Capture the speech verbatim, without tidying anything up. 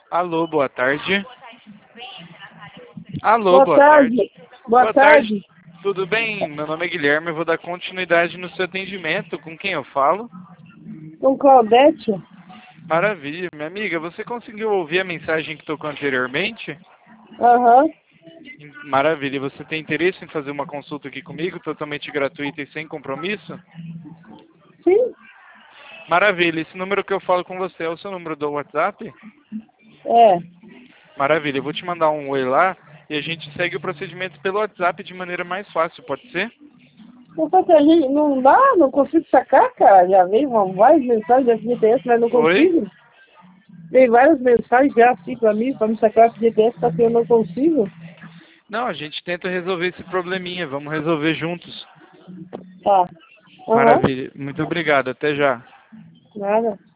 Alô, boa tarde. Alô, Boa boa tarde. tarde. Boa, Boa tarde. tarde. Tudo bem? Meu nome é Guilherme, eu vou dar continuidade no seu atendimento. Com quem eu falo? Com Claudete? Maravilha. Minha amiga, você conseguiu ouvir a mensagem que tocou anteriormente? Aham. Maravilha. E você tem interesse em fazer uma consulta aqui comigo, totalmente gratuita e sem compromisso? Sim. Maravilha. Esse número que eu falo com você é o seu número do WhatsApp? É. Maravilha. Eu vou te mandar um oi lá e a gente segue o procedimento pelo WhatsApp de maneira mais fácil, pode ser? Só que a gente não dá, não consigo sacar, cara. Já veio uma, várias mensagens de F G T S, mas não Oi? consigo. Veio várias mensagens já assim pra mim, pra me sacar F G T S, só que eu não consigo. Não, a gente tenta resolver esse probleminha. Vamos resolver juntos. Tá. Aham. Maravilha. Muito obrigado. Até já. Nada.